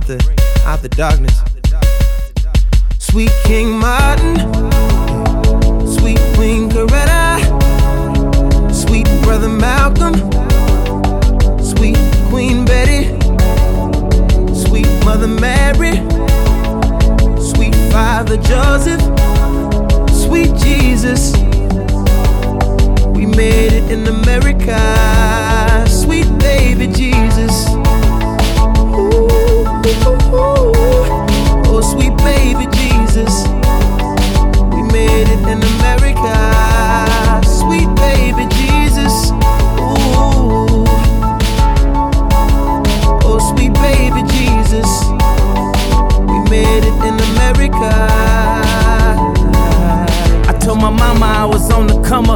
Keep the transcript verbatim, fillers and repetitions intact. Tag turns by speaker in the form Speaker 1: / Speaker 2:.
Speaker 1: the, out the darkness. Sweet King Martin, sweet Queen Coretta, sweet Brother Malcolm, sweet Queen Betty, sweet Mother Mary, sweet Father Joseph, sweet Jesus. We made it in America, sweet baby Jesus.